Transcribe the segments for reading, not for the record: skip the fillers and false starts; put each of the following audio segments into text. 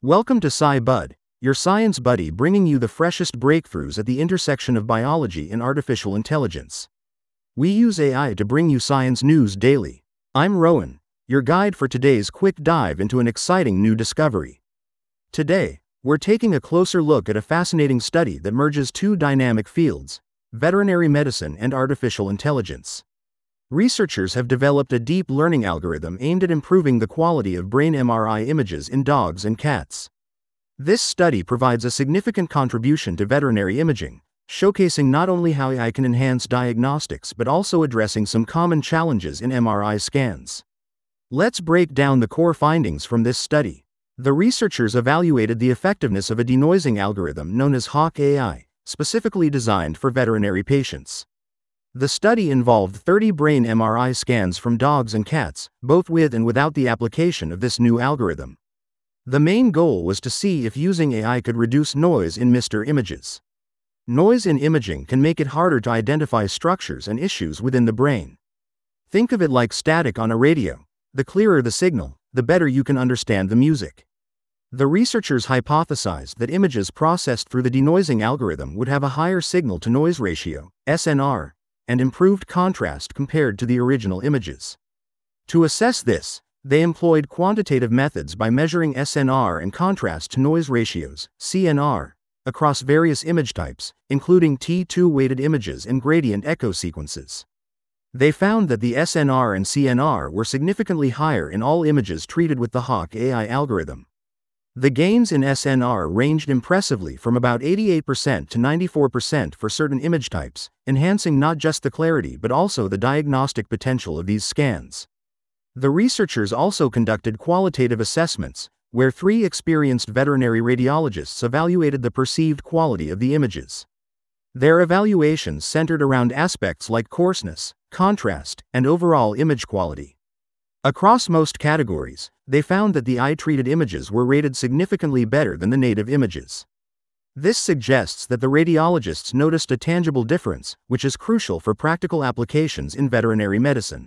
Welcome to SciBud, your science buddy bringing you the freshest breakthroughs at the intersection of biology and artificial intelligence. We use AI to bring you science news daily. I'm Rowan, your guide for today's quick dive into an exciting new discovery. Today, we're taking a closer look at a fascinating study that merges two dynamic fields: veterinary medicine and artificial intelligence. Researchers have developed a deep learning algorithm aimed at improving the quality of brain MRI images in dogs and cats. This study provides a significant contribution to veterinary imaging, showcasing not only how AI can enhance diagnostics but also addressing some common challenges in MRI scans. Let's break down the core findings from this study. The researchers evaluated the effectiveness of a denoising algorithm known as Hawk AI, specifically designed for veterinary patients. The study involved 30 brain MRI scans from dogs and cats, both with and without the application of this new algorithm. The main goal was to see if using AI could reduce noise in MR images. Noise in imaging can make it harder to identify structures and issues within the brain. Think of it like static on a radio. The clearer the signal, the better you can understand the music. The researchers hypothesized that images processed through the denoising algorithm would have a higher signal-to-noise ratio, SNR, and improved contrast compared to the original images. To assess this, they employed quantitative methods by measuring SNR and contrast-to-noise ratios, CNR, across various image types, including T2-weighted images and gradient echo sequences. They found that the SNR and CNR were significantly higher in all images treated with the Hawk AI algorithm. The gains in SNR ranged impressively from about 88% to 94% for certain image types, enhancing not just the clarity but also the diagnostic potential of these scans. The researchers also conducted qualitative assessments, where 3 experienced veterinary radiologists evaluated the perceived quality of the images. Their evaluations centered around aspects like coarseness, contrast, and overall image quality. Across most categories, they found that the AI-treated images were rated significantly better than the native images. This suggests that the radiologists noticed a tangible difference, which is crucial for practical applications in veterinary medicine.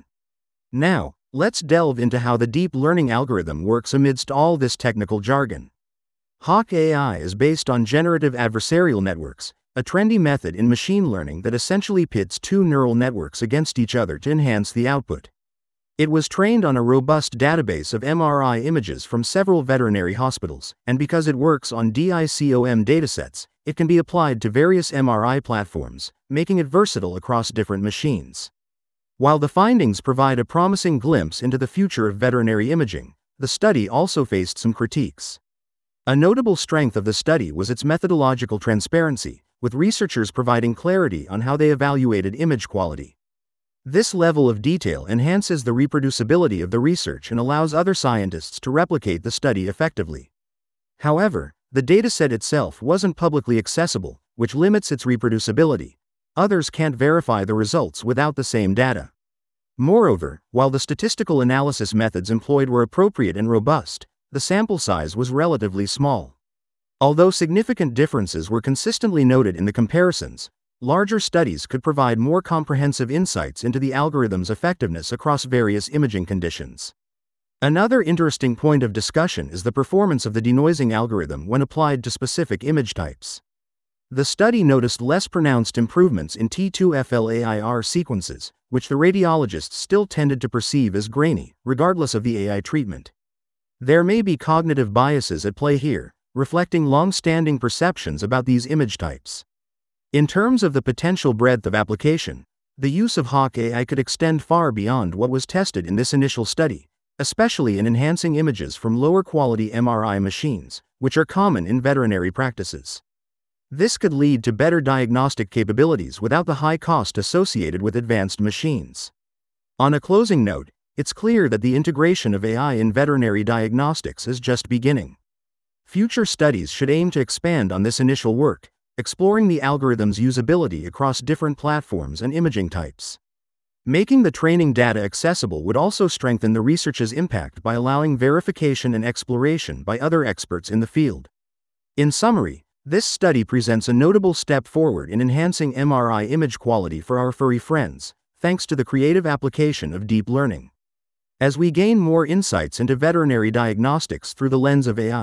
Now, let's delve into how the deep learning algorithm works amidst all this technical jargon. Hawk AI is based on generative adversarial networks, a trendy method in machine learning that essentially pits two neural networks against each other to enhance the output. It was trained on a robust database of MRI images from several veterinary hospitals, and because it works on DICOM datasets, it can be applied to various MRI platforms, making it versatile across different machines. While the findings provide a promising glimpse into the future of veterinary imaging, the study also faced some critiques. A notable strength of the study was its methodological transparency, with researchers providing clarity on how they evaluated image quality. This level of detail enhances the reproducibility of the research and allows other scientists to replicate the study effectively. However, the dataset itself wasn't publicly accessible, which limits its reproducibility. Others can't verify the results without the same data. Moreover, while the statistical analysis methods employed were appropriate and robust, the sample size was relatively small. Although significant differences were consistently noted in the comparisons, larger studies could provide more comprehensive insights into the algorithm's effectiveness across various imaging conditions. Another interesting point of discussion is the performance of the denoising algorithm when applied to specific image types. The study noticed less pronounced improvements in T2-FLAIR sequences, which the radiologists still tended to perceive as grainy, regardless of the AI treatment. There may be cognitive biases at play here, reflecting long-standing perceptions about these image types. In terms of the potential breadth of application, the use of Hawk AI could extend far beyond what was tested in this initial study, especially in enhancing images from lower-quality MRI machines, which are common in veterinary practices. This could lead to better diagnostic capabilities without the high cost associated with advanced machines. On a closing note, it's clear that the integration of AI in veterinary diagnostics is just beginning. Future studies should aim to expand on this initial work, exploring the algorithm's usability across different platforms and imaging types. Making the training data accessible would also strengthen the research's impact by allowing verification and exploration by other experts in the field. In summary, this study presents a notable step forward in enhancing MRI image quality for our furry friends, thanks to the creative application of deep learning. As we gain more insights into veterinary diagnostics through the lens of AI,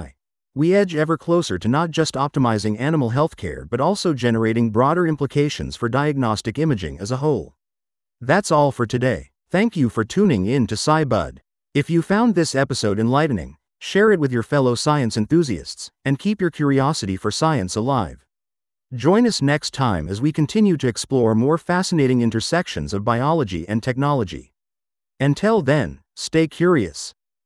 We edge ever closer to not just optimizing animal healthcare but also generating broader implications for diagnostic imaging as a whole. That's all for today. Thank you for tuning in to SciBud. If you found this episode enlightening, share it with your fellow science enthusiasts, and keep your curiosity for science alive. Join us next time as we continue to explore more fascinating intersections of biology and technology. Until then, stay curious.